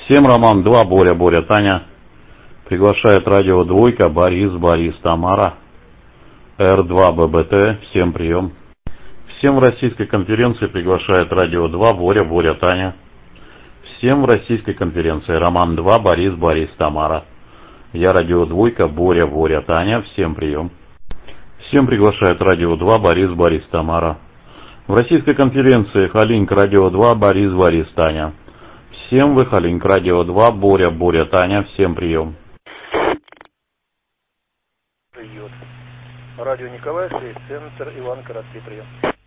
Всем Роман 2, Боря, Таня. Приглашает радио Двойка, Борис, Тамара. Р2 ББТ, всем прием. Всем в российской конференции приглашает радио 2, Боря, Таня. Всем в российской конференции Роман 2, Борис, Тамара. Я радио Двойка, Боря, Таня, всем прием. Всем приглашает радио 2, Борис, Тамара. В российской конференции Халинг радио 2, Борис, Таня. Всем вы Халинг радио 2, Боря, Таня, всем прием. Прием. Радио Николай, 6, центр, Иван Краткий, прием.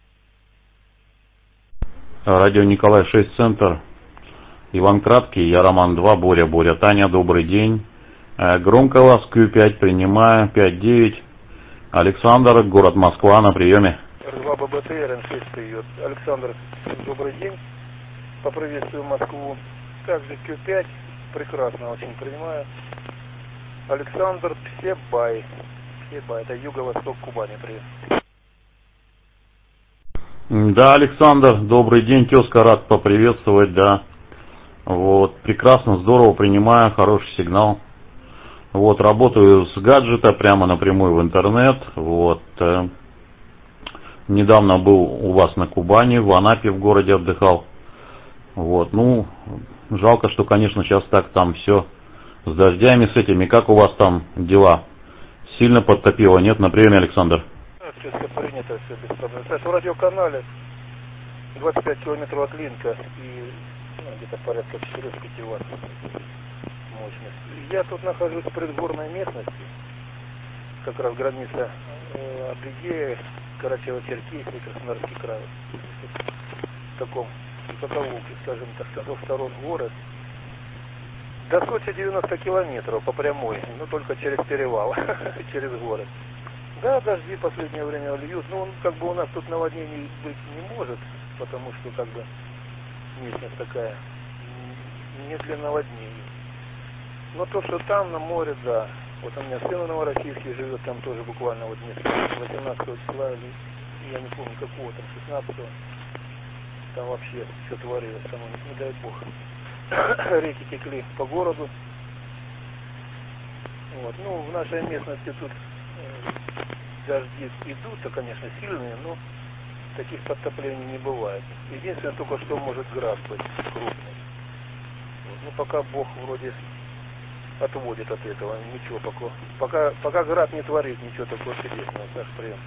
Радио Николай, 6, центр, Иван Краткий, я Роман 2, Боря, Таня, добрый день. Громко вас, Q5, принимаю, 5-9. Александр, город Москва, на приеме. Р2 ББТ, РН6 прием. Александр, добрый день. Поприветствую Москву. Также Q5, прекрасно очень принимаю. Александр, Псебай, это юго-восток Кубани, прием. Да, Александр, добрый день, тезка, рад поприветствовать, да. Вот, прекрасно, здорово принимаю, хороший сигнал. Вот, работаю с гаджета прямо напрямую в интернет. Вот, недавно был у вас на Кубани, в Анапе в городе отдыхал. Вот, ну, жалко, что, конечно, сейчас так там все с дождями, с этими. Как у вас там дела? Сильно подтопило, нет? На приеме, Александр. Все принято, все без проблем. Кстати, в радиоканале 25 километров от Линка и где-то порядка 4-5 ватт мощность. Я тут нахожусь в предгорной местности, как раз граница Адыгея, Карачаево-Черкесия, Краснодарский край. В таком закоулке, скажем так, со двух сторон город. До Сочи 90 километров по прямой, но только через перевал, через город. Да, дожди в последнее время льют, но он как бы у нас тут наводнений быть не может, потому что как бы местность такая не для наводнений. Но то, что там на море, да. Вот у меня сын в Новороссийске живет, там тоже буквально вот несколько, 18 числа, я не помню какого там, 16-го. Там вообще все творилось, там, не дай бог. Реки текли по городу. Вот. Ну, в нашей местности тут дожди идут, конечно, сильные, но таких подтоплений не бывает. Единственное, только что может град быть крупный. Вот. Ну, пока Бог вроде отводит от этого, ничего пока град не творит ничего такого чудесного. Так, прием.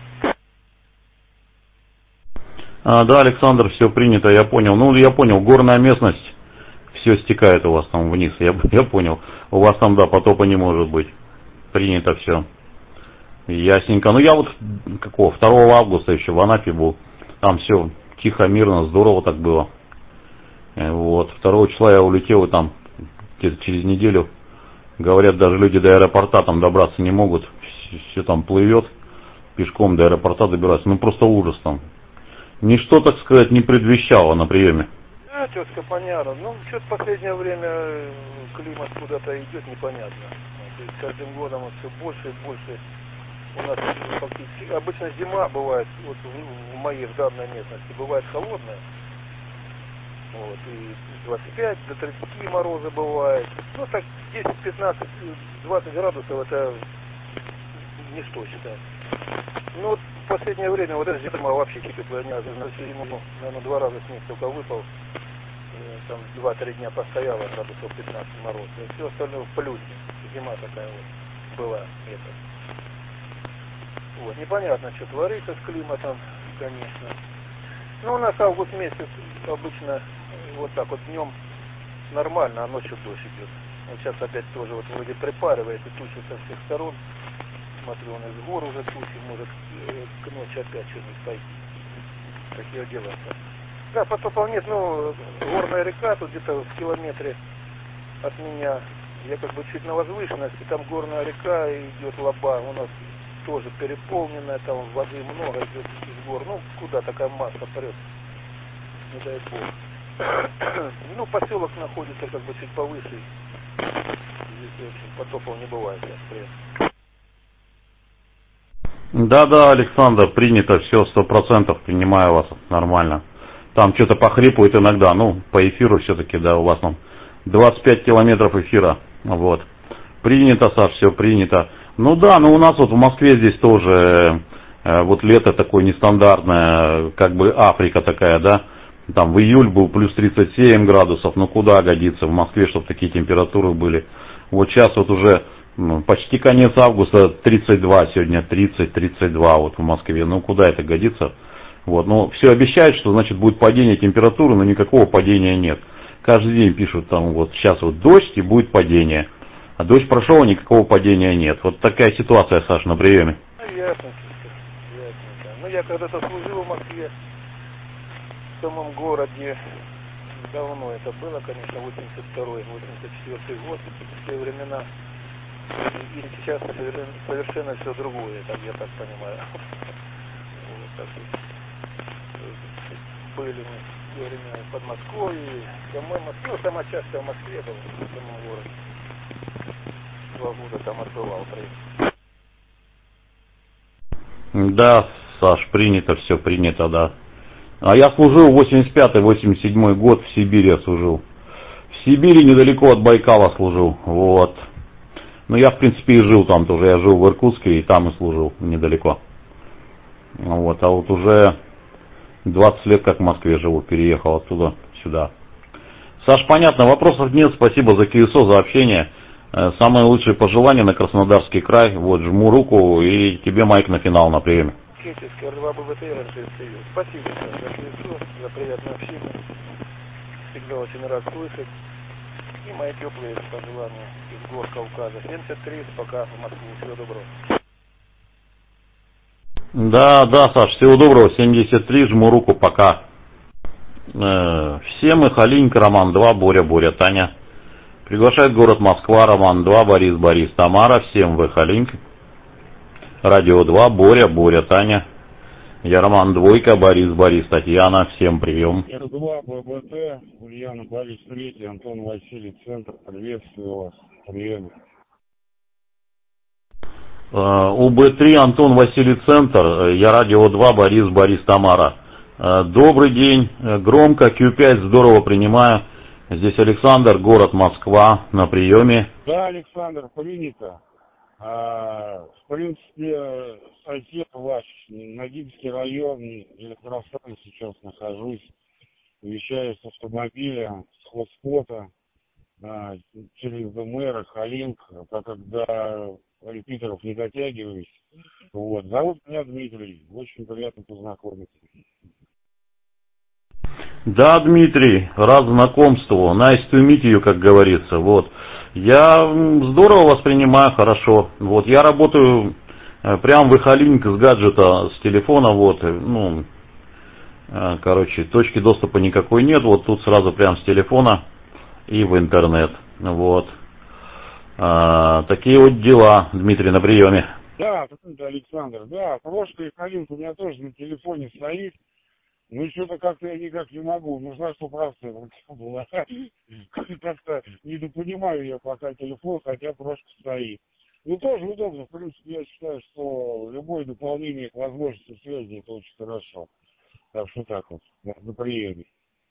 Да, Александр, все принято, я понял. Ну, я понял, горная местность, все стекает у вас там вниз, я понял. У вас там, да, потопа не может быть. Принято все. Ясненько. Ну, я вот 2 августа еще в Анапе был. Там все тихо, мирно, здорово так было. Вот, 2 числа я улетел, и там где-то через неделю, говорят, даже люди до аэропорта там добраться не могут. Все там плывет, пешком до аэропорта добираться. Ну, просто ужас там. Ничто, так сказать, не предвещало на приеме. Да, тетка, понятно. Ну, что-то в последнее время климат куда-то идет непонятно. То есть каждым годом все больше и больше. У нас фактически обычно зима бывает, вот в моей в данной местности, бывает холодная. Вот, и 25 до 30 морозы бывает. Ну, так 10, 15, 20 градусов это ничто считается. Ну, вот в последнее время вот эта зима вообще теплая, наверное, 2 раза снег только выпал. Там 2-3 дня постояла, градусов 15 мороз. И все остальное в плюсе. Зима такая вот была. Это. Вот, непонятно, что творится с климатом, конечно. Ну, у нас август месяц обычно вот так вот днем нормально, а ночью дождь идет. Вот сейчас опять тоже вот вроде припаривает и тучи со всех сторон. Смотрю, он из гор уже тучи, может к ночи опять что-нибудь пойти. Такие дела. Да, потопов нет, ну, горная река, тут где-то в километре от меня. Я как бы чуть на возвышенности, там горная река, идет Лоба, у нас тоже переполненная, там воды много идет из гор. Ну, куда такая масса прет, не дай бог. Ну, поселок находится как бы чуть повыше. Здесь, в общем, потопов не бывает. Да, Александр, принято все, 100%, принимаю вас, нормально. Там что-то похрипывает иногда, ну, по эфиру все-таки, да, у вас там 25 километров эфира. Вот. Принято, Саш, все принято. Ну да, но у нас вот в Москве здесь тоже вот лето такое нестандартное, как бы Африка такая, да. Там в июль был плюс 37 градусов, ну куда годится в Москве, чтобы такие температуры были. Вот сейчас вот уже почти конец августа, 32, сегодня 30-32 вот в Москве. Ну куда это годится? Вот, ну все обещают, что значит будет падение температуры, но никакого падения нет. Каждый день пишут там вот сейчас вот дождь и будет падение. А дождь прошел, никакого падения нет. Вот такая ситуация, Саш, на приеме. Ну, ясно. Ну, я когда-то служил в Москве, в самом городе. Давно это было, конечно, 82-й, 84-й год, в те времена. И сейчас совершенно все другое, так я так понимаю. Вот, так были мы в те времена в Подмосковье, самой Москве, ну, сама часто в Москве была, в самом городе. 2 года там отбывал проект. Да, Саш, принято, все принято, да. А я служил 85-87 год, в Сибири я служил. В Сибири недалеко от Байкала служил, вот. Ну, я, в принципе, и жил там тоже. Я жил в Иркутске и там и служил недалеко. Вот, а вот уже 20 лет как в Москве живу, переехал оттуда сюда. Саш, понятно, вопросов нет, спасибо за КСО, за общение. Самые лучшие пожелания на Краснодарский край. Вот, жму руку и тебе майк на финал на приеме. Спасибо за КСО, за приятное общение. Всегда очень рад слышать. И мои теплые пожелания из гор Кавказа. 73, пока в Москву. Всего доброго. Да, Саш, всего доброго. 73, жму руку, пока. Все мы, Халинька, Роман 2, Боря, Таня. Приглашает город Москва, Роман 2, Борис, Тамара. Всем вы, Халинька. Радио 2, Боря, Таня. Я Роман 2, Борис, Татьяна. Всем прием. Р2, ББТ, Ульяна, Борис 3, Антон Василий, Центр. Приветствую вас. Прием. УБ3, Антон Василий, Центр. Я Радио 2, Борис, Тамара. Добрый день. Громко, Q5, здорово принимаю. Здесь Александр, город Москва, на приеме. Да, Александр, принято. В принципе, сосед ваш, Ногинский район, электростанции сейчас нахожусь. Вещаю с автомобиля, с хостспота, через ДМР, Халинг, так как до репитеров не дотягиваюсь. Вот. Зовут меня Дмитрий, очень приятно познакомиться. Да, Дмитрий, рад знакомству. Nice to meet you, как говорится. Вот. Я здорово воспринимаю, хорошо. Вот. Я работаю прям в Ихалинг с гаджета, с телефона. Вот. Ну, короче, точки доступа никакой нет. Вот тут сразу прям с телефона и в интернет. Вот. Такие вот дела, Дмитрий, на приеме. Да, Александр, да. Прошлый Ихалинг у меня тоже на телефоне стоит. Ну, что-то как-то я никак не могу. Нужна 100% была. Как-то недопонимаю я пока телефон, хотя прошка стоит. Ну, тоже удобно. В принципе, я считаю, что любое дополнение к возможности связи, это очень хорошо. Так что так вот, на приеме.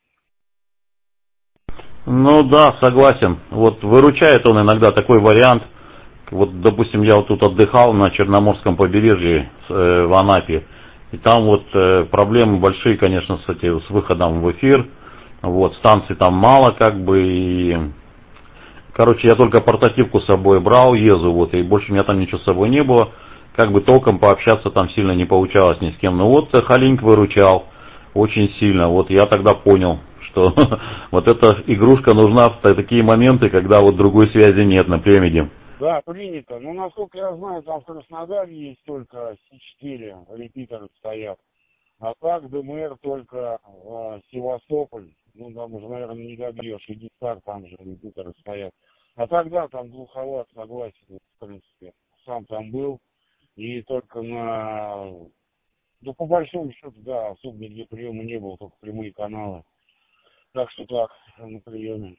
Ну да, согласен. Вот выручает он иногда такой вариант. Вот, допустим, я вот тут отдыхал на Черноморском побережье в Анапе. И там вот проблемы большие, конечно, с выходом в эфир. Вот, станций там мало, как бы, и... Короче, я только портативку с собой брал, езу, вот, и больше у меня там ничего с собой не было. Как бы толком пообщаться там сильно не получалось ни с кем. Но вот Халинг выручал очень сильно. Вот я тогда понял, что вот эта игрушка нужна в такие моменты, когда вот другой связи нет на Премеде. Да, принято. Ну, насколько я знаю, там в Краснодаре есть только С4 репитеры стоят. А так ДМР только Севастополь. Ну, там уже, наверное, не добьешь. И Гитар там же репитеры стоят. А тогда там глуховат, согласен, в принципе. Сам там был. И только на... Ну, по большому счету, да, особо нигде приема не было, только прямые каналы. Так что так, на приеме.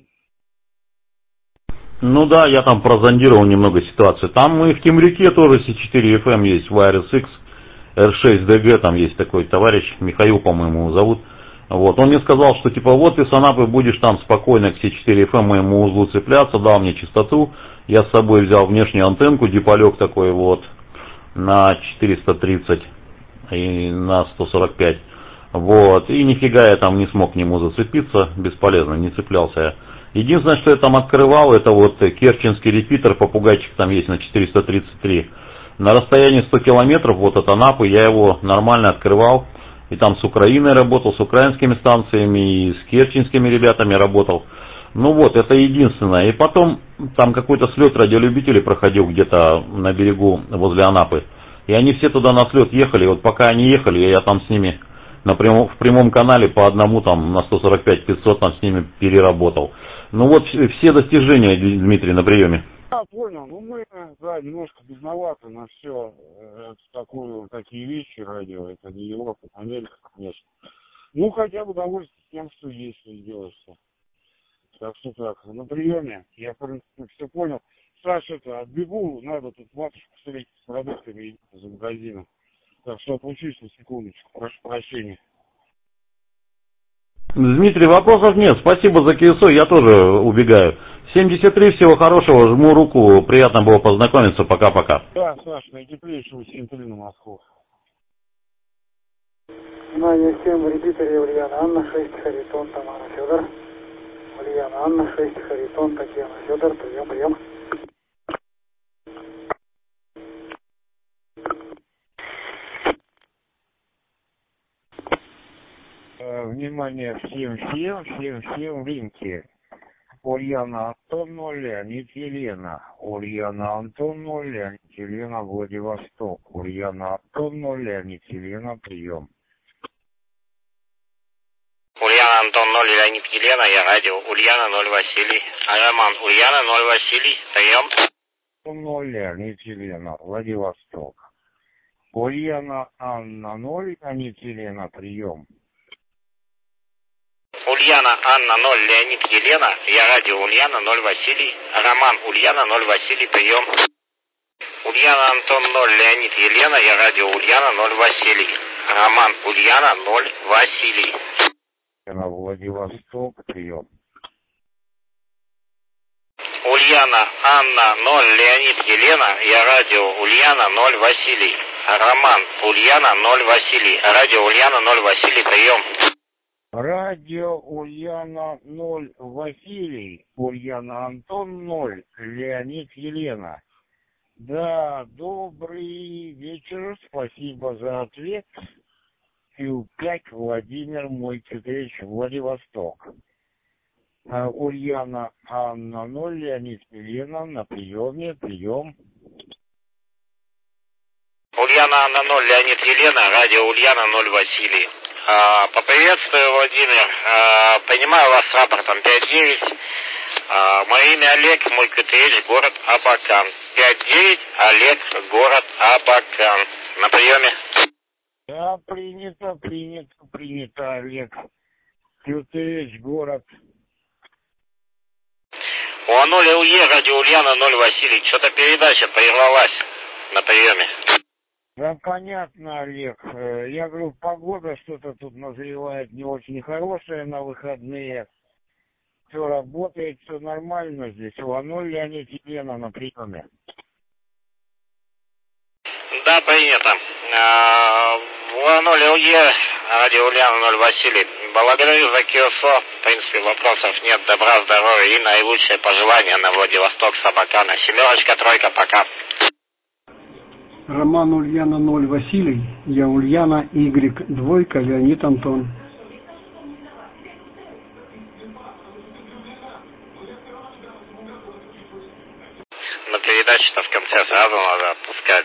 Ну да, я там прозондировал немного ситуацию. Там и в Темрюке тоже C4 FM есть, Wireless X, R6DG, там есть такой товарищ, Михаил, по-моему, его зовут. Вот, он мне сказал, что типа вот ты с Анапы будешь там спокойно к С4ФМ моему узлу цепляться, дал мне частоту, я с собой взял внешнюю антенку, диполек такой вот, на 430 и на 145, вот, и нифига я там не смог к нему зацепиться, бесполезно, не цеплялся я. Единственное, что я там открывал, это вот керченский репитер, попугайчик там есть на 433, на расстоянии 100 километров вот от Анапы я его нормально открывал. И там с Украиной работал, с украинскими станциями, и с керченскими ребятами работал. Ну вот, это единственное. И потом там какой-то слет радиолюбителей проходил где-то на берегу возле Анапы. И они все туда на слет ехали. И вот пока они ехали, я там с ними в прямом канале по одному там на 145-500 там с ними переработал. Ну вот все достижения, Дмитрий, на приеме. Да, понял. Ну мы, да, немножко безноваты на все такие вещи радио. Это не Европа, Америка, конечно. Ну хотя бы удовольствие тем, что есть, что сделаешь все. Так что так, на приеме. Я, в принципе, все понял. Саша, отбегу, надо тут матушку встретить с продуктами из магазина. Так что отключусь на секундочку. Прошу прощения. Дмитрий, вопросов нет. Спасибо за КСО, я тоже убегаю. 73, всего хорошего, жму руку, приятно было познакомиться, пока-пока. Да, Саш, наитеплейшего 73 на Москву. Внимание всем, репитере Ульяна Анна, 6, Харитон, Тамара Федор. Ульяна Анна, 6, Харитон, Татьяна Федор, прием. Внимание всем в ринке. Ульяна Антон 0, Леонид Елена. Ульяна Антон 0, Леонид Елена, Владивосток. Ульяна Антон 0, Леонид Елена, прием. Ульяна Антон 0, Леонид Елена, я радио. Ульяна 0, Василий. Роман, Ульяна 0, Василий, прием. 0, Леонид Елена, Владивосток. Ульяна Анна 0, Леонид Елена, прием. Ульяна Анна 0, Леонид Елена, я радио. Ульяна 0, Василий. Роман, Ульяна 0, Василий, прием. Ульяна Антон 0, Леонид Елена, я радио. Ульяна 0, Василий. Роман, Ульяна 0, Василий. На Владивосток, прием. Ульяна Анна 0, Леонид Елена, я радио. Ульяна 0, Василий. Роман, Ульяна 0, Василий. Радио Ульяна 0, Василий, прием. Радио Ульяна 0, Василий. Ульяна Антон 0, Леонид Елена. Да, добрый вечер, спасибо за ответ. Q5 Владимир Мойкевич, Владивосток. Ульяна Анна 0, Леонид Елена, на приеме, прием. Ульяна Анна 0, Леонид Елена, радио Ульяна 0, Василий. Поприветствую, Владимир. Принимаю вас с рапортом 5-9. Мое имя Олег, мой КТЛ, город Абакан. 5-9, Олег, город Абакан. На приеме. Да, принято, Олег. КТЛ, город. У 0 УЕ, радио Ульяна 0, Василий. Что-то передача прервалась на приеме. Да, понятно, Олег. Я говорю, погода что-то тут назревает не очень хорошая на выходные. Все работает, все нормально здесь. У 0 Леонид Елена на приеме. Да, принято. У 0 УЕ, радио Ульяна 0, Василий. Благодарю за КСО. В принципе, вопросов нет. Добра, здоровья и наилучшие пожелания на Владивосток с Абакана. 7, 3, пока. Роман Ульяна 0, Василий. Я Ульяна Y, 2, Леонид Антон. На передаче-то в конце сразу надо отпускать.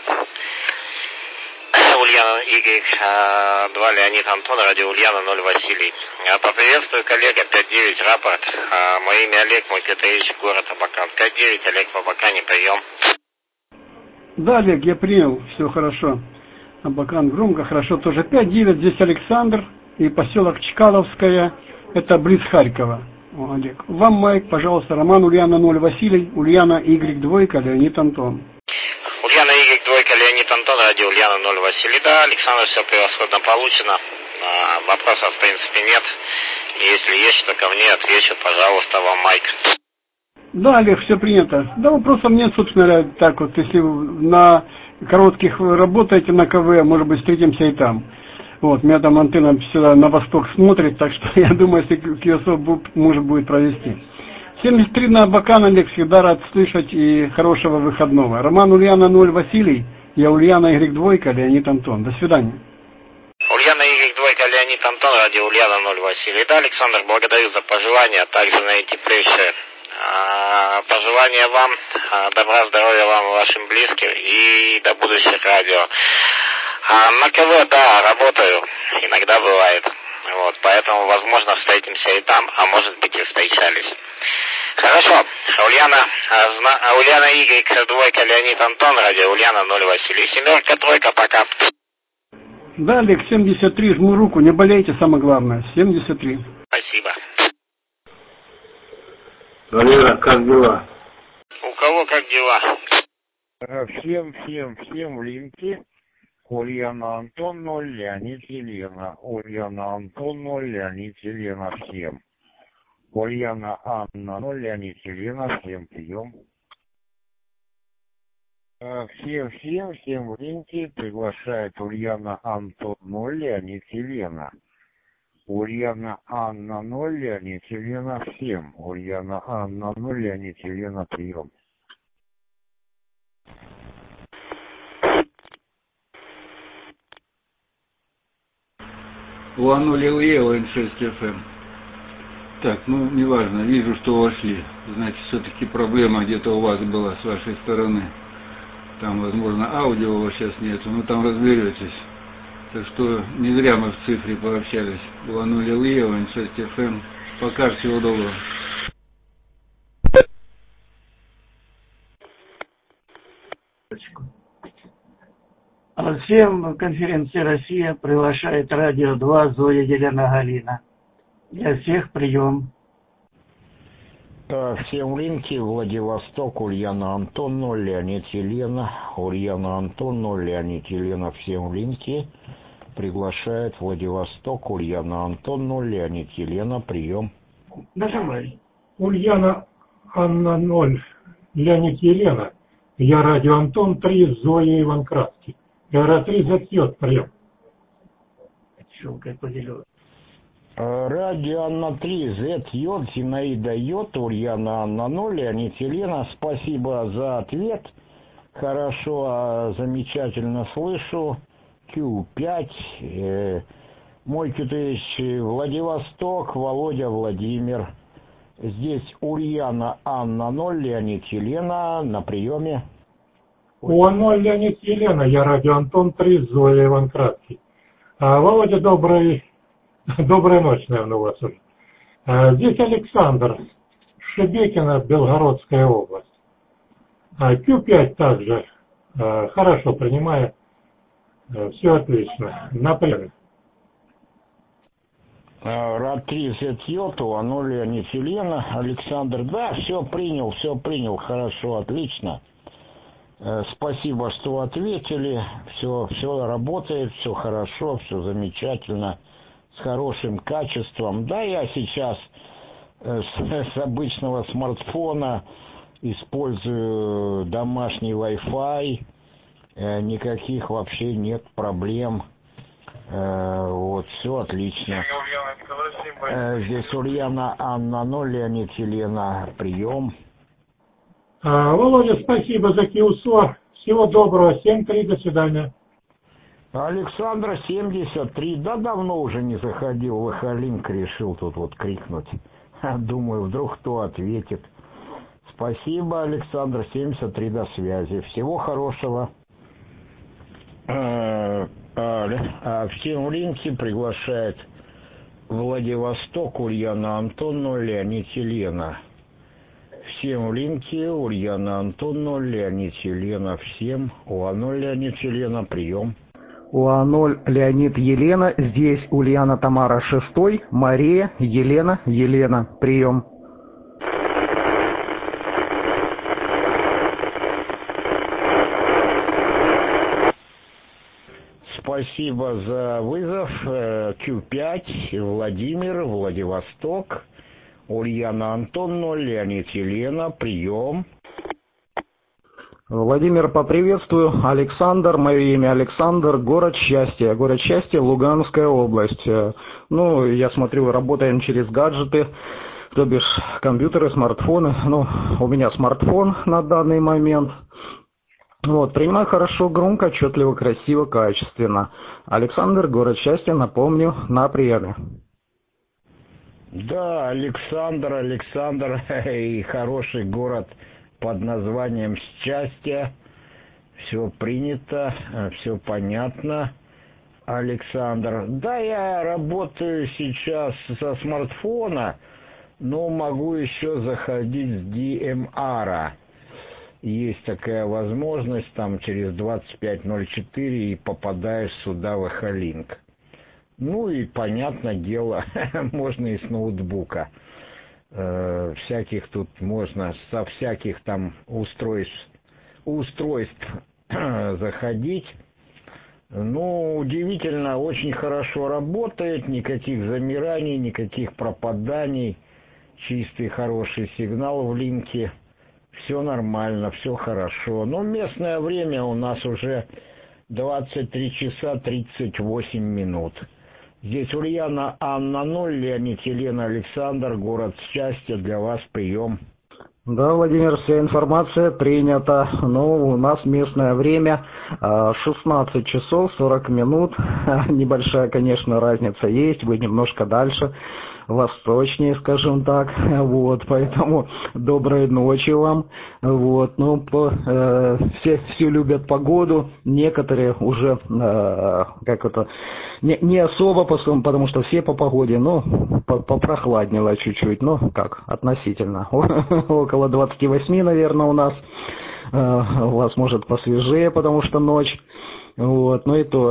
Ульяна Y, 2, Леонид Антон, радио Ульяна 0, Василий. Поприветствую, коллега, 5-9, рапорт. Мое имя Олег, мой КТИ, город Абакан. 5-9, Олег, в Абакане, прием. Да, Олег, я принял, все хорошо. Абакан громко, хорошо тоже. 5-9, здесь Александр и поселок Чкаловская, это близ Харькова. О, Олег. Вам майк, пожалуйста, Роман Ульяна 0, Василий, Ульяна Y2, Леонид Антон. Ульяна Y2, Леонид Антон, радио Ульяна 0, Василий. Да, Александр, все превосходно получено. Вопросов, в принципе, нет. Если есть что ко мне, отвечу, пожалуйста, вам майк. Да, Олег, все принято. Да, вопросов нет, собственно говоря, так вот, если на коротких вы работаете на КВ, может быть, встретимся и там. Вот, у меня там антенна всегда на восток смотрит, так что я думаю, если QSO может будет провести. 73 на Абакан, Олег, всегда рад слышать и хорошего выходного. Роман Ульяна 0, Василий, я Ульяна Y2, Леонид Антон. До свидания. Ульяна Y2, Леонид Антон, радио Ульяна 0, Василий. Да, Александр, благодарю за пожелания, а также наитеплейшие пожелания вам, добра, здоровья вам и вашим близким и до будущих радио. На КВ, да, работаю, иногда бывает. Вот, поэтому, возможно, встретимся и там, а может быть и встречались. Хорошо, Ульяна Y2, Леонид Антон, радио Ульяна 0, Василий. 7, 3, пока. Да, Олег, 73, жму руку, не болейте, самое главное. 73. Спасибо. Валера, как дела? У кого как дела? Всем в линке. Ульяна Антон 0, Леонид Елена. Ульяна Антон 0, Леонид Елена, всем. Ульяна Анна 0, Леонид Елена, всем прием. Всем в линке приглашает Ульяна Антон 0, Леонид Елена. Ульяна Анна 0, Леонид Елена, всем. Ульяна Анна 0, Леонид Елена, прием. Ланули N6 FM. Так, ну, неважно, вижу, что вошли. Значит, все-таки проблема где-то у вас была с вашей стороны. Там, возможно, аудио у вас сейчас нету, но там разберетесь. Так что не зря мы в цифре пообщались. Ланули N6 FM. Пока, всего доброго. Всем конференция «Россия» приглашает радио 2 Зоя Елена Галина. Для всех прием. Всем в линке Владивосток, Ульяна Антон 0, Леонид Елена. Ульяна Антон 0, Леонид Елена, всем в линке. Приглашает Владивосток, Ульяна Антон 0, Леонид Елена, прием. Нажимай. Ульяна Анна 0, Леонид Елена. Я радио Антон 3, Зоя Иван Краски. РА-3 затьет, прием. Щелкай поделю. Радио Анна 3, Z-Йод, Зинаида Йод, Ульяна Анна 0, Леонид Елена, спасибо за ответ. Хорошо, замечательно слышу. Q5, мой Q-товарищ Владивосток, Володя Владимир. Здесь Ульяна Анна 0, Леонид Елена, на приеме. УА-0, Леонид Елена, я радио Антон 3, Зоя Иван Краски. Володя, добрая ночь, наверное, у вас уже. Здесь Александр, Шебекино, Белгородская область. Q5 также хорошо принимаю. Все отлично. На приеме. РА-3 Z-Йод, УА-0, Леонид Елена, Александр. Да, все принял, хорошо, отлично. Спасибо, что ответили. Все работает, все хорошо, все замечательно, с хорошим качеством. Да, я сейчас с обычного смартфона использую домашний Wi-Fi. Никаких вообще нет проблем. Вот, все отлично. Здесь Ульяна Анна 0, Леонид Елена, прием. Володя, спасибо за QSO. Всего доброго. 7-3, до свидания. Александра 73. Да давно уже не заходил в Эхолинк, решил тут вот крикнуть. Думаю, вдруг кто ответит. Спасибо, Александр 73, до связи. Всего хорошего. Всем в линке приглашает Владивосток, Ульяна Антон 0, Леонид Елена. Всем в линке Ульяна Антон 0, Леонид Елена, всем. УА-0, Леонид Елена, прием. УА-0, Леонид Елена, здесь Ульяна Тамара 6, Мария, Елена, прием. спасибо за вызов. Q5, Владимир, Владивосток, Ульяна Антон 0, Леонид Елена, прием. Владимир, поприветствую. Александр, мое имя Александр, город Счастье. Город Счастье, Луганская область. Ну, я смотрю, работаем через гаджеты, то бишь компьютеры, смартфоны. Ну, у меня смартфон на данный момент. Вот, принимаю хорошо, громко, отчетливо, красиво, качественно. Александр, город Счастье, напомню, на приеме. Да, Александр, и хороший город под названием Счастье. Все принято, все понятно, Александр. Да, я работаю сейчас со смартфона, но могу еще заходить с DMR. Есть такая возможность, там через 2504 и попадаешь сюда в Эхолинк. Ну и, понятное дело, можно и с ноутбука. Всяких тут можно, со всяких там устройств заходить. Ну, удивительно, очень хорошо работает, никаких замираний, никаких пропаданий, чистый хороший сигнал в линке. Все нормально, все хорошо. Но местное время у нас уже 23 часа 38 минут. Здесь Ульяна Анна 0, Леонид Елена Александр, город Счастье, для вас прием. Да, Владимир, вся информация принята. Но у нас местное время 16 часов 40 минут. Небольшая, конечно, разница есть, вы немножко дальше, восточнее, скажем так. Вот, поэтому доброй ночи вам. Вот, ну, все любят погоду, некоторые уже, не особо, потому что все по погоде, но попрохладнело чуть-чуть, ну, как, относительно. Около 28, наверное, у нас. У вас, может, посвежее, потому что ночь. Вот, ну и то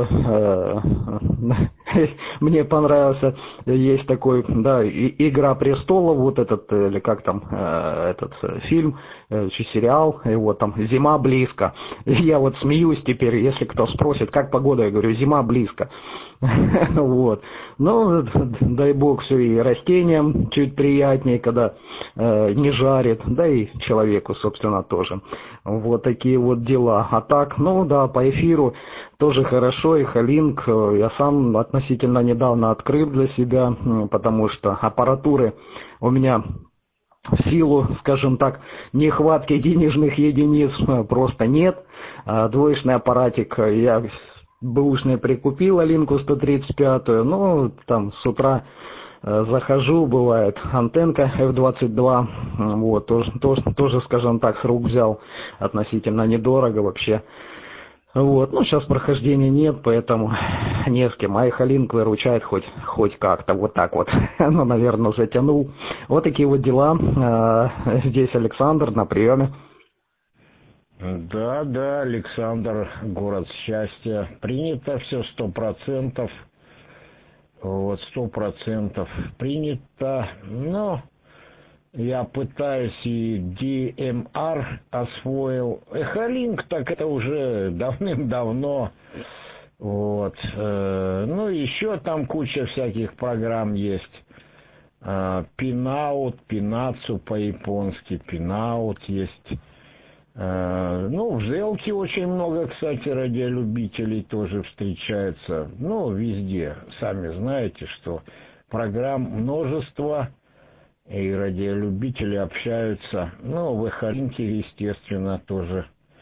мне понравился, есть такой, да, «Игра престолов», вот этот, или как там, этот фильм, сериал, и вот там «Зима близко». Я вот смеюсь теперь, если кто спросит, как погода, я говорю, зима близко. Вот, ну, дай бог, все и растениям чуть приятнее, когда не жарит, да и человеку, собственно, тоже. Вот такие вот дела. А так, ну да, по эфиру тоже хорошо, и Эхолинк я сам относительно недавно открыл для себя, потому что аппаратуры у меня в силу, скажем так, нехватки денежных единиц просто нет. Двоечный аппаратик я бэушный прикупил, Алинку 135, ну, там с утра захожу, бывает, антенка F22, вот, тоже, скажем так, с рук взял, относительно недорого вообще. Вот, ну, сейчас прохождения нет, поэтому не с кем. А Эхолинк выручает хоть как-то, вот так вот. Ну, наверное, затянул. Вот такие вот дела. Здесь Александр на приеме. Да, Александр, город Счастья. Принято все 100%. Вот, 100% принято. Но я пытаюсь и DMR освоил. Эхолинк, так это уже давным-давно. Вот. Ну, еще там куча всяких программ есть. Пинаут, Пинацу по-японски, Пинаут есть. Ну, в Зелке очень много, кстати, радиолюбителей тоже встречается. Ну, везде. Сами знаете, что программ множество, и радиолюбители общаются. Ну, в Эхолинке, естественно, тоже.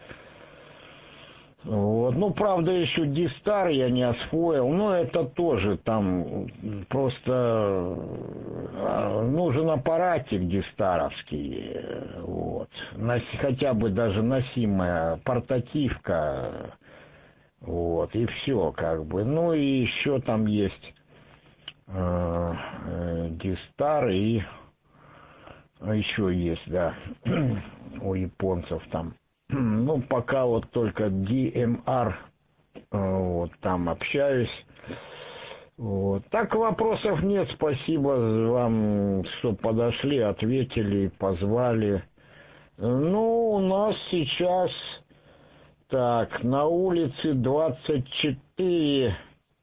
Вот. Ну, правда, еще Дистар я не освоил, но это тоже там просто нужен аппаратик дистаровский, вот. Хотя бы даже носимая портативка, вот, и все, как бы. Ну, и еще там есть Дистар и еще есть, да, у японцев там. Ну, пока вот только DMR, вот, там общаюсь. Вот. Так вопросов нет, спасибо вам, что подошли, ответили, позвали. Ну, у нас сейчас Так, на улице 24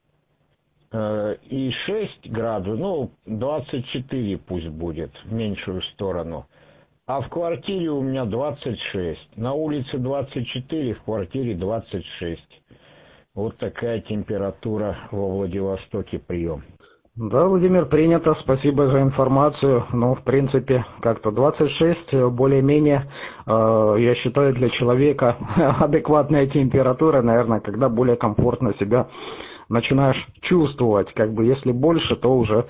и 6 градусов, ну, 24 пусть будет, в меньшую сторону. А в квартире у меня 26. На улице 24, в квартире 26. Вот такая температура во Владивостоке, прием. Да, Владимир, принято. Спасибо за информацию. Ну, в принципе, как-то 26 более-менее, я считаю, для человека адекватная температура, наверное, когда более комфортно себя начинаешь чувствовать. Как бы если больше, то уже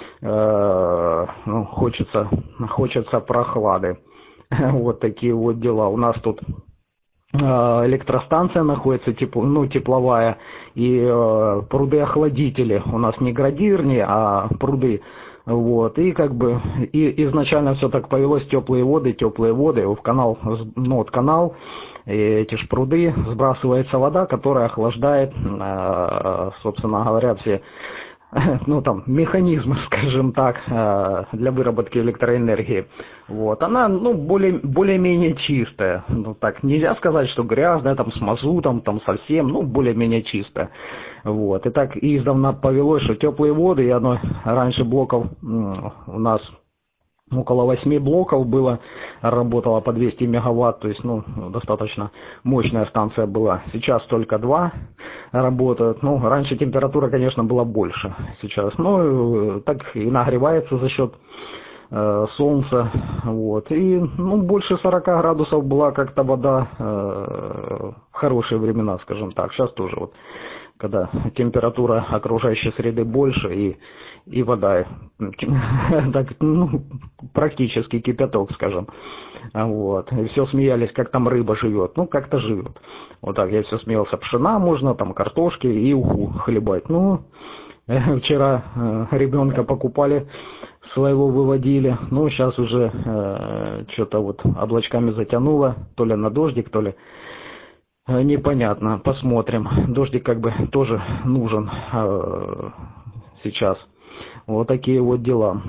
хочется прохлады. Вот такие вот дела. У нас тут электростанция находится, тепловая, и пруды-охладители. У нас не градирни, а пруды. Вот, и как бы и изначально все так повелось, теплые воды, в канал, канал, и эти ж пруды, сбрасывается вода, которая охлаждает, собственно говоря, все механизмы, скажем так, для выработки электроэнергии. Вот, она, более-менее чистая. Ну, так, нельзя сказать, что грязная, с мазутом, совсем, более-менее чистая. Вот, и так издавна повелось, что теплые воды, и оно раньше блоков у нас около 8 блоков было, работала по 200 мегаватт, то есть, достаточно мощная станция была. Сейчас только 2 работают. Раньше температура, конечно, была больше. Сейчас, так и нагревается за счет солнца. Вот. И, больше 40 градусов была как-то вода в хорошие времена, скажем так. Сейчас тоже вот, когда температура окружающей среды больше и вода, так, практически кипяток, скажем. Вот. И все смеялись, как там рыба живет. Как-то живет. Вот так я все смеялся. Пшена можно, картошки и уху хлебать. Вчера ребенка покупали, своего выводили. Сейчас уже что-то вот облачками затянуло. То ли на дождик, то ли непонятно. Посмотрим. Дождик как бы тоже нужен сейчас. Вот такие вот дела.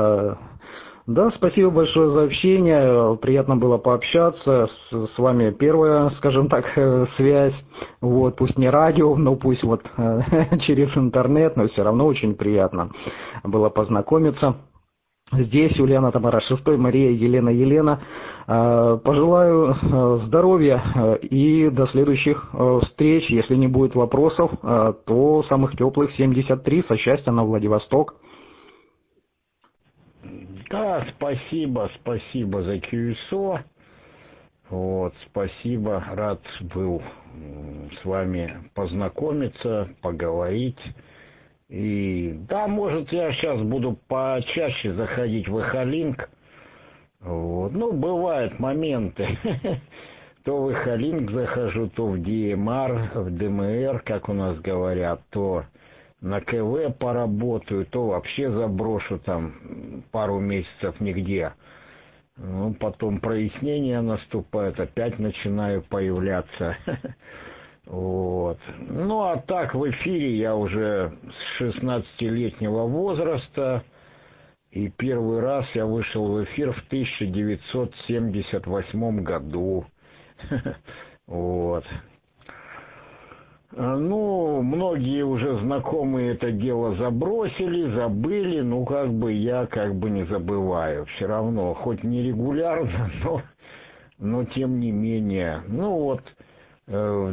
Да, спасибо большое за общение. Приятно было пообщаться. С вами первая, скажем так, связь. Вот, пусть не радио, но пусть вот через интернет, но все равно очень приятно было познакомиться. Здесь Ульяна Тамара, 6-й, Мария, Елена. Пожелаю здоровья и до следующих встреч. Если не будет вопросов, то самых теплых 73 со счастья на Владивосток. Да, спасибо за QSO. Вот, спасибо, рад был с вами познакомиться, поговорить. И да, может, я сейчас буду почаще заходить в Эхолинк. Вот. Бывают моменты. То в Эхолинк захожу, то в DMR, в ДМР, как у нас говорят, то на КВ поработаю, то вообще заброшу пару месяцев нигде. Потом прояснение наступает, опять начинаю появляться. Вот. А так в эфире я уже с 16-летнего возраста. И первый раз я вышел в эфир в 1978 году. Вот. Многие уже знакомые это дело забросили, забыли, я не забываю. Все равно, хоть не регулярно, но тем не менее. В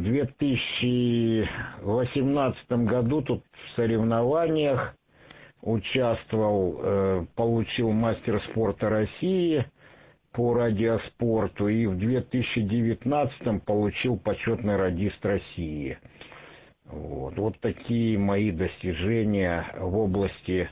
2018 году тут в соревнованиях участвовал, получил мастер спорта России по радиоспорту, и в 2019 получил почетный радист России. Вот такие мои достижения в области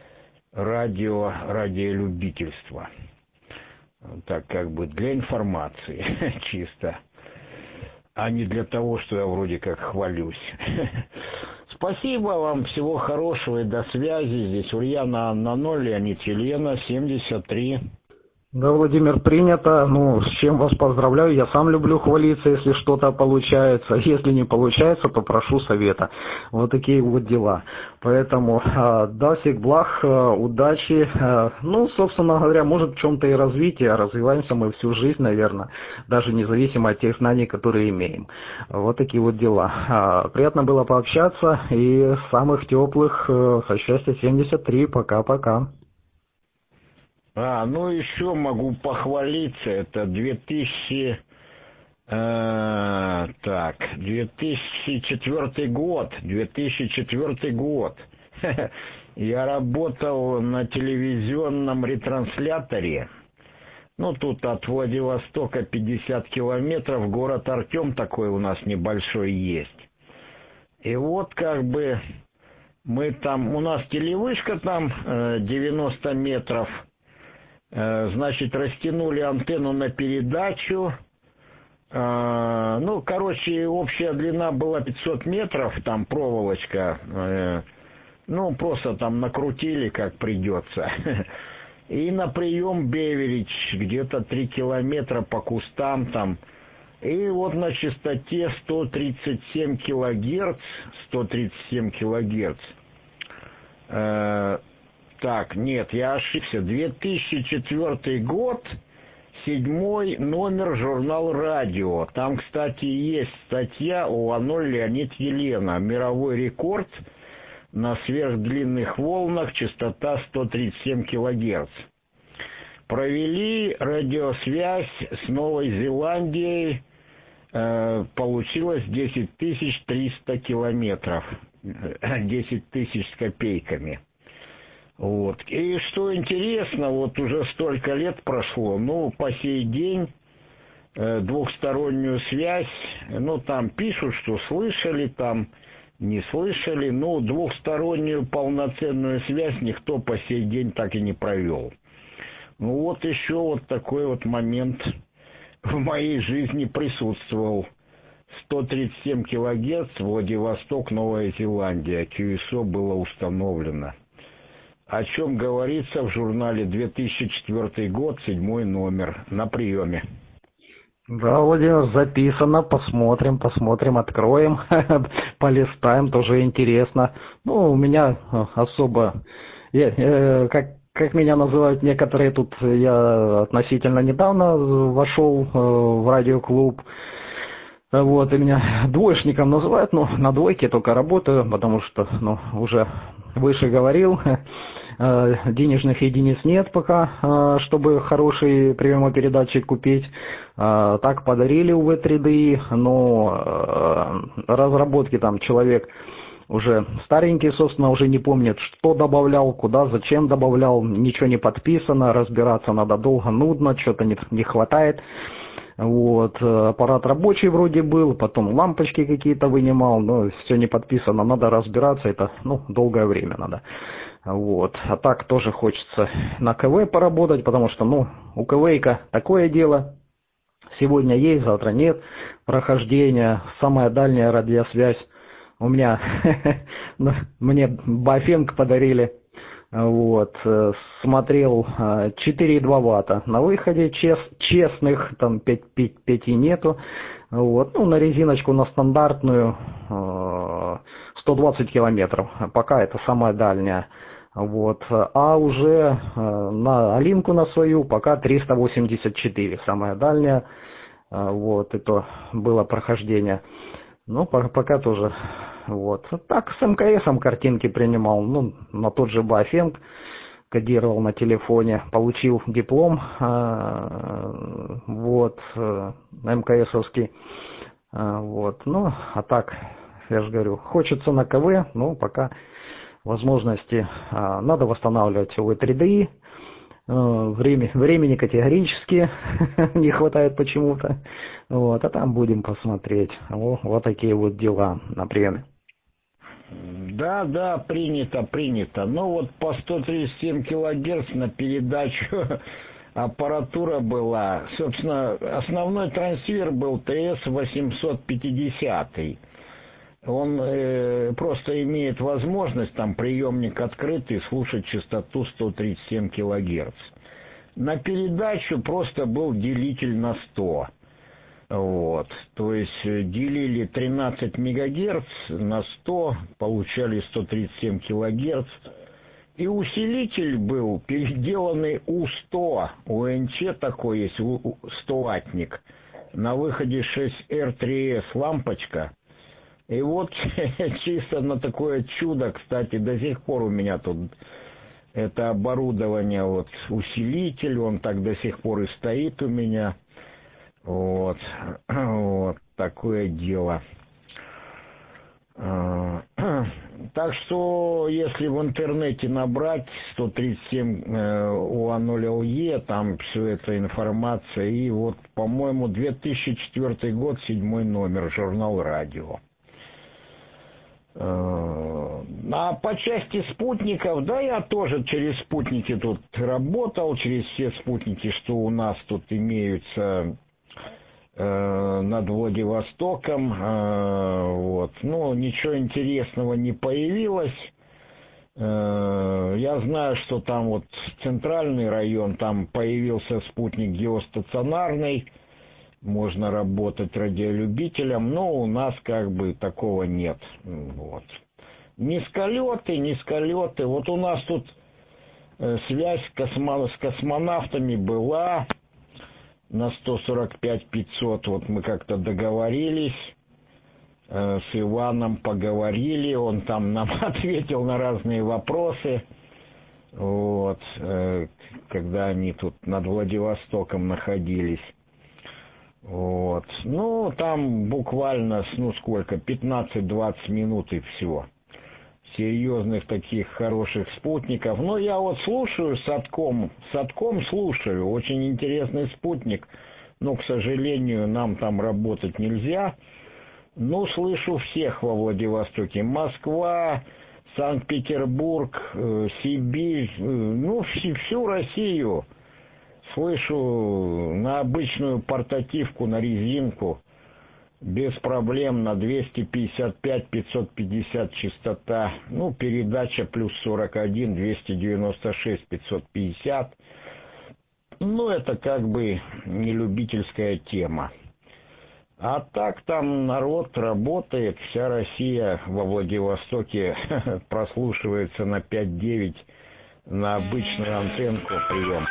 радиолюбительства. Так для информации чисто, а не для того, что я вроде как хвалюсь. Спасибо вам, всего хорошего и до связи. Здесь Ульяна Анна 0, Леонид Елена 73. Да, Владимир, принято. Ну, с чем вас поздравляю. Я сам люблю хвалиться, если что-то получается. Если не получается, то прошу совета. Вот такие вот дела. Поэтому, да, всех благ, удачи. Ну, собственно говоря, может в чем-то и развитие. Развиваемся мы всю жизнь, наверное, даже независимо от тех знаний, которые имеем. Вот такие вот дела. Приятно было пообщаться. И самых теплых, счастья 73. Пока-пока. Ну еще могу похвалиться, это 2004 год. Я работал на телевизионном ретрансляторе. Ну, тут от Владивостока 50 километров, город Артем такой у нас небольшой есть. И вот как бы мы там, у нас телевышка там 90 метров. Значит, растянули антенну на передачу. Ну, короче, общая длина была 500 метров, там проволочка. Ну, просто там накрутили, как придется. И на прием Беверидж, где-то 3 километра по кустам там. И вот на частоте 137 килогерц. Так, нет, я ошибся. 2004 год, 7 номер журнал «Радио». Там, кстати, есть статья ОА-0 Леонид Елена. Мировой рекорд на сверхдлинных волнах, частота 137 килогерц. Провели радиосвязь с Новой Зеландией. Получилось 10 300 километров. 10 тысяч с копейками. Вот. И что интересно, вот уже столько лет прошло, ну, по сей день двухстороннюю связь, ну, там пишут, что слышали, там не слышали, ну, двухстороннюю полноценную связь никто по сей день так и не провел. Ну, вот еще вот такой вот момент в моей жизни присутствовал. 137 килогерц, Владивосток, Новая Зеландия, QSO было установлено. О чем говорится в журнале 2004 год, 7 номер, на приеме. Да, Владимир, записано, посмотрим, откроем, полистаем, тоже интересно. Ну, у меня особо, как меня называют некоторые тут, я относительно недавно вошел в радиоклуб. Вот, и меня двоечником называют, но на двойке только работаю, потому что, ну, уже выше говорил, денежных единиц нет пока, чтобы хороший приемопередатчик купить. Так подарили у V3D, но разработки там человек уже старенький, собственно, уже не помнит, что добавлял, куда, зачем добавлял, ничего не подписано, разбираться надо долго, нудно, что-то не хватает. Вот, аппарат рабочий вроде был, потом лампочки какие-то вынимал, но все не подписано, надо разбираться, это, ну, долгое время надо. Вот, а так тоже хочется на КВ поработать, потому что, ну, у КВ-ка такое дело, сегодня есть, завтра нет прохождения, самая дальняя радиосвязь у меня, мне Бафенг подарили. Вот, смотрел 4,2 ватта на выходе, честных, там 5 нету. Вот, ну, на резиночку, на стандартную 120 километров, пока это самая дальняя. Вот, а уже на Алинку на свою пока 384, самая дальняя. Вот, это было прохождение. Ну, пока тоже, вот. Так, с МКСом картинки принимал, ну, на тот же Бафенг, кодировал на телефоне, получил диплом, вот, МКСовский, вот. Ну, а так, я же говорю, хочется на КВ, но пока возможности, надо восстанавливать V3D, времени категорически не хватает почему-то. Вот, а там будем посмотреть. Вот такие вот дела на приеме. Да, принято. Ну вот по 137 килогерц на передачу аппаратура была. Собственно, основной трансфер был ТС-850. Он просто имеет возможность, там приемник открытый, слушать частоту 137 килогерц. на передачу просто был делитель на 100. Вот. То есть делили 13 мегагерц на 100, получали 137 килогерц. И усилитель был переделанный У100. У НЧ такой есть, 100-ваттник. На выходе 6R3S лампочка. И вот чисто на такое чудо, кстати, до сих пор у меня тут это оборудование, вот усилитель, он так до сих пор и стоит у меня. Вот, вот такое дело. Так что, если в интернете набрать 137 УА0ЛЕ, там все эта информация, и вот, по-моему, 2004 год, 7 номер, журнал «Радио». А по части спутников, да, я тоже через спутники тут работал, через все спутники, что у нас тут имеются над Владивостоком, вот, ну, ничего интересного не появилось. Я знаю, что там вот центральный район, там появился спутник геостационарный, можно работать радиолюбителем, но у нас как бы такого нет. Вот. Низколеты, вот у нас тут связь с космонавтами была на 145-500, вот мы как-то договорились, с Иваном поговорили, он там нам ответил на разные вопросы, вот, когда они тут над Владивостоком находились. Вот, ну, там буквально, ну, сколько, 15-20 минут и все. Серьезных таких хороших спутников. Но я вот слушаю Сатком слушаю, очень интересный спутник, но, к сожалению, нам там работать нельзя. Ну, слышу всех во Владивостоке. Москва, Санкт-Петербург, Сибирь, ну, всю Россию слышу на обычную портативку, на резинку. Без проблем на 255-550 частота. Ну, передача плюс 41, 296, 550. Ну, это как бы не любительская тема. А так там народ работает, вся Россия во Владивостоке прослушивается на 5-9 на обычную антенку прием.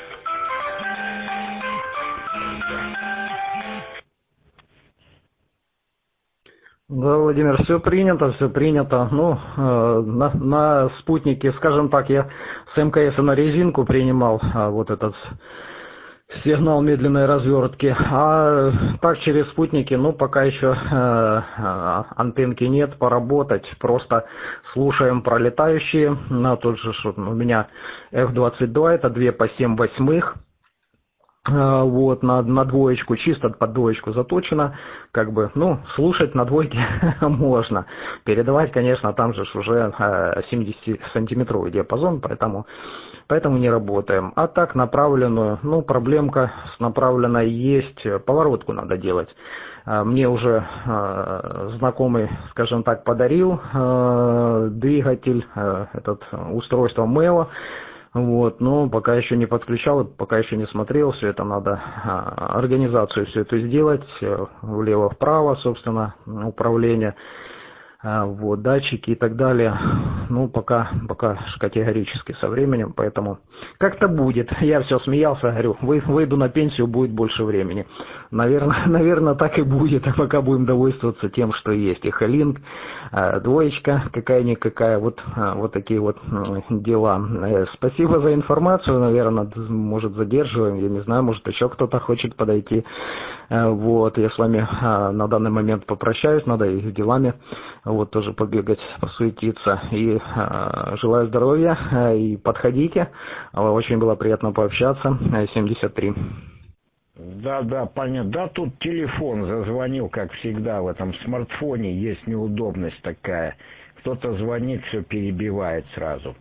Да, Владимир, все принято. Ну, на спутнике, скажем так, я с МКС на резинку принимал вот этот сигнал медленной развертки. А так через спутники, ну, пока еще антенки нет, поработать. Просто слушаем пролетающие. Тут же у меня F-22, это 2 по 7/8. Вот, на двоечку, чисто под двоечку заточено, как бы, ну, слушать на двойке можно. Передавать, конечно, там же уже 70-сантиметровый диапазон, поэтому не работаем. А так направленную, ну, проблемка с направленной есть, поворотку надо делать. Мне уже знакомый, скажем так, подарил двигатель, устройство МЭО. Вот, но пока еще не подключал, пока еще не смотрел, все это надо организацию все это сделать, влево-вправо, собственно, управление, вот, датчики и так далее. Ну, пока категорически со временем, поэтому как-то будет. Я все смеялся, говорю, выйду на пенсию, будет больше времени. Наверное, так и будет, а пока будем довольствоваться тем, что есть. И Хэлинг, двоечка какая-никакая, вот такие вот дела. Спасибо за информацию, наверное, может задерживаем, я не знаю, может еще кто-то хочет подойти. Вот, я с вами на данный момент попрощаюсь, надо и с делами вот тоже побегать, посуетиться. И желаю здоровья, и подходите. Очень было приятно пообщаться. 73. Да, понятно. Да, тут телефон зазвонил, как всегда, в этом смартфоне есть неудобность такая. Кто-то звонит, все перебивает сразу.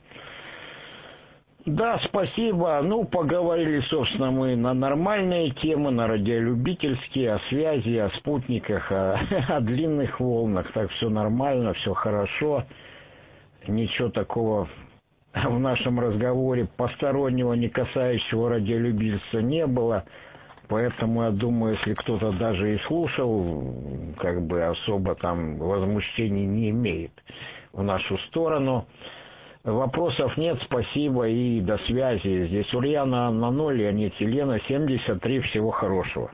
Да, спасибо. Ну, поговорили, собственно, мы на нормальные темы, на радиолюбительские, о связи, о спутниках, о длинных волнах. Так все нормально, все хорошо. Ничего такого в нашем разговоре постороннего, не касающего радиолюбительства не было. Поэтому, я думаю, если кто-то даже и слушал, как бы особо там возмущений не имеет в нашу сторону. Вопросов нет, спасибо и до связи. Здесь Ульяна на 0, Леонид Елена 73. Всего хорошего.